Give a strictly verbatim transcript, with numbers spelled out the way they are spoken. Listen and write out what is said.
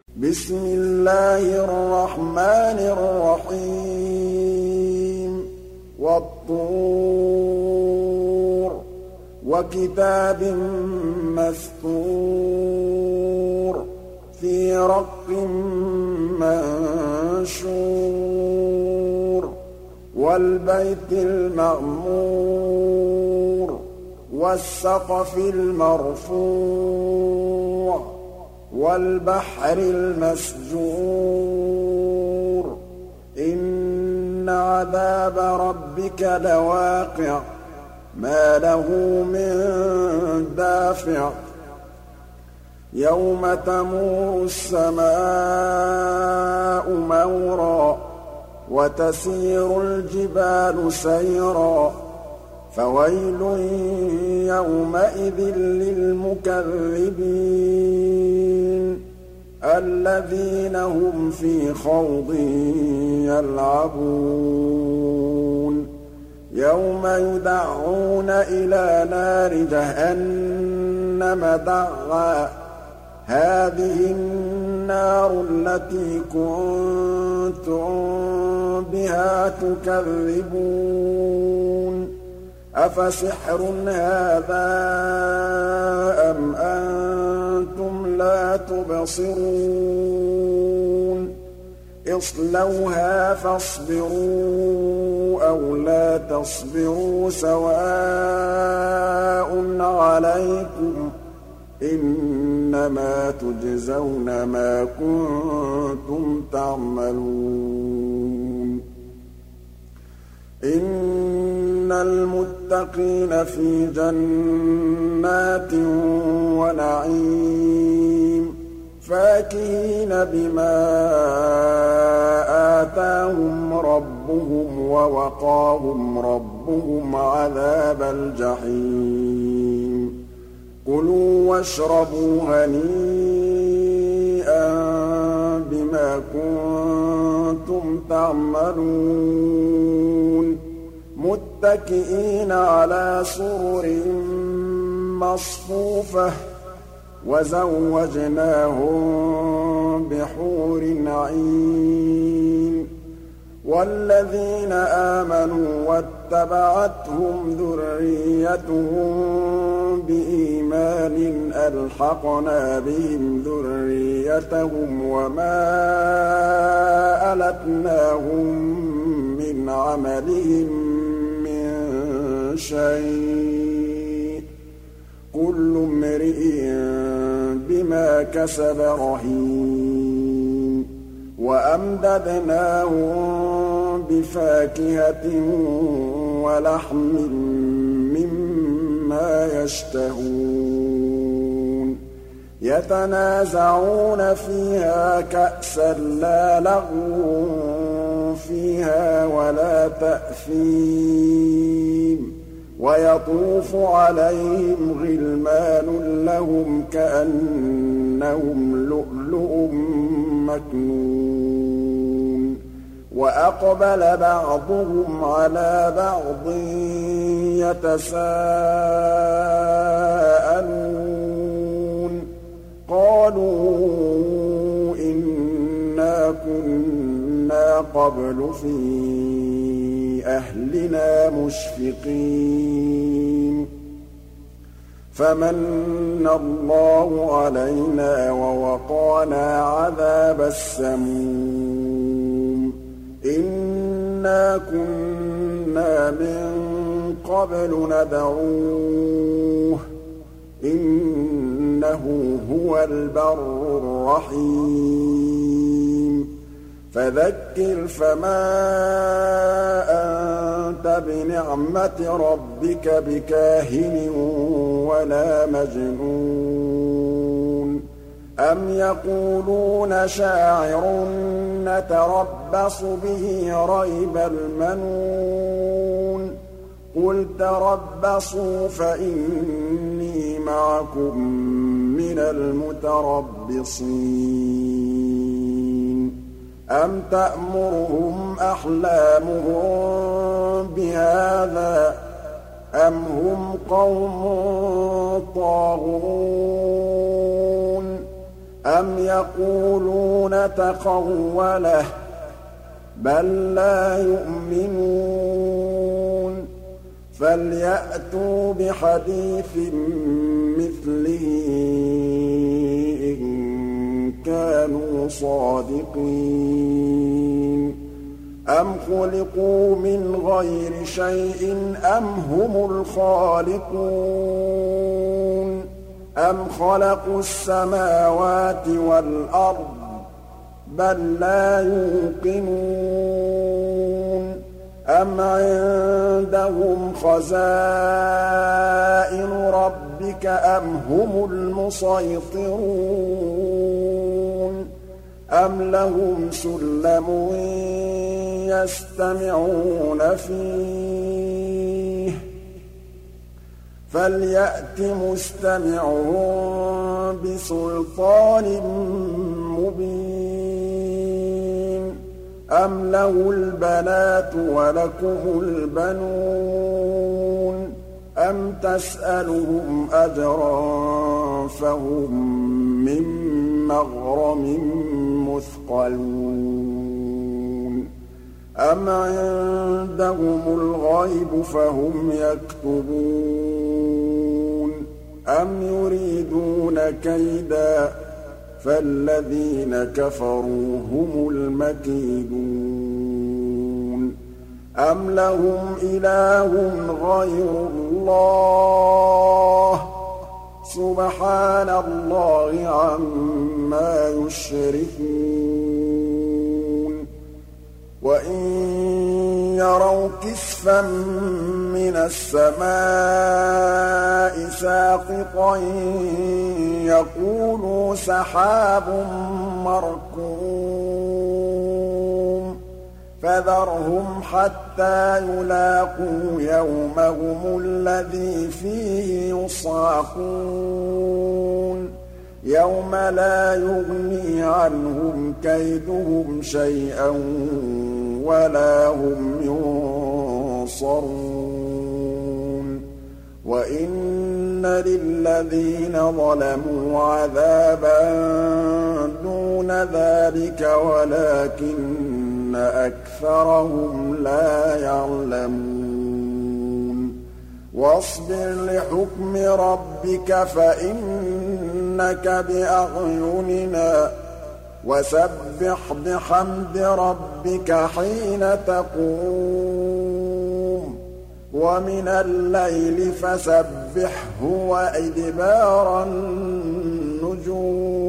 بسم الله الرحمن الرحيم والطور وكتاب مسطور في رق منشور والبيت المعمور والسقف المرفوع والبحر المسجور إن عذاب ربك لواقع ما له من دافع يوم تمور السماء مورا وتسير الجبال سيرا فويل يومئذ للمكذبين الذين هم في خوض يلعبون يوم يدعون إلى نار جهنم دعا هذه النار التي كنتم بها تكذبون أفسحر هذا أم أنتم لا تبصرون اصلوها فاصبروا أو لا تصبروا سواء عليكم إنما تجزون ما كنتم تعملون إن المتقين في جنات ونعيم فاكهين بما آتاهم ربهم ووقاهم ربهم عذاب الجحيم كلوا واشربوا هنيئا بما كنتم تعملون متكئين على سرر مصفوفة وزوجناهم بحور عين والذين آمنوا واتبعتهم ذريتهم بإيمان ألحقنا بهم ذريتهم وما ألتناهم من عملهم من شيء كل امرئ بما كسب رهين وأمددناهم بفاكهة ولحم مما يشتهون يتنازعون فيها كأسا لا لغو فيها ولا تأثيم ويطوف عليهم غلمان لهم كأنهم لؤلؤ مكنون وأقبل بعضهم على بعض يتساءلون قالوا إنا كنا قبل في أهلنا مشفقين فمن الله علينا ووقانا عذاب السموم إنا كنا من قبل ندعوه إنه هو البر الرحيم فذكر فما أنت بنعمة ربك بكاهن ولا مجنون أم يقولون شاعر نتربص به ريب المنون قل تربصوا فإني معكم من المتربصين أم تأمرهم أحلامهم بهذا أم هم قوم طاغون أَمْ يَقُولُونَ تَقَوَّلَهُ ۚ بَل لَّا يُؤْمِنُونَ فَلْيَأْتُوا بِحَدِيثٍ مِّثْلِهِ إِن كَانُوا صَادِقِينَ أَمْ خُلِقُوا مِنْ غَيْرِ شَيْءٍ أَمْ هُمُ الْخَالِقُونَ أَمْ خَلَقُوا السَّمَاوَاتِ وَالْأَرْضَ ۚ بَل لَّا يُوقِنُونَ أَمْ عِندَهُمْ خَزَائِنُ رَبِّكَ أَمْ هُمُ الْمُصَيْطِرُونَ أَمْ لَهُمْ سُلَّمٌ يَسْتَمِعُونَ فِيهِ ۖ فَلْيَأْتِ مُسْتَمِعُهُم بِسُلْطَانٍ مُّبِينٍ أَمْ لَهُ الْبَنَاتُ وَلَكُمُ الْبَنُونَ أَمْ تَسْأَلُهُمْ أَجْرًا فَهُم مِّن مَّغْرَمٍ مُّثْقَلُونَ أَمْ عِندَهُمُ الْغَيْبُ فَهُمْ يَكْتُبُونَ أَمْ يُرِيدُونَ كَيْدًا فَالَّذِينَ كَفَرُوا هُمُ الْمَكِيدُونَ أَمْ لَهُمْ إِلَٰهٌ غَيْرُ اللَّهِ سُبْحَانَ اللَّهِ عَمَّا يُشْرِكُونَ وَإِن يَرَوْا كِسْفًا مِّنَ السَّمَاءِ سَاقِطًا يَقُولُوا سَحَابٌ مَّرْكُومٌ فَذَرْهُمْ حَتَّىٰ يُلَاقُوا يَوْمَهُمُ الَّذِي فِيهِ يُصْعَقُونَ يَوْمَ لَا يُغْنِي عَنْهُمْ كَيْدُهُمْ شَيْئًا وَلَا هُمْ يُنصَرُونَ وَإِنَّ لِلَّذِينَ ظَلَمُوا عَذَابًا دُونَ ذَٰلِكَ وَلَٰكِنَّ أَكْثَرَهُمْ لَا يَعْلَمُونَ وَاصْبِرْ لِحُكْمِ رَبِّكَ فَإِنَّكَ بِأَعْيُنِنَا وَسَبِّحْ بِحَمْدِ رَبِّكَ حِينَ تَقُومُ وَمِنَ اللَّيْلِ فَسَبِّحْهُ وَإِدْبَارَ النُّجُومِ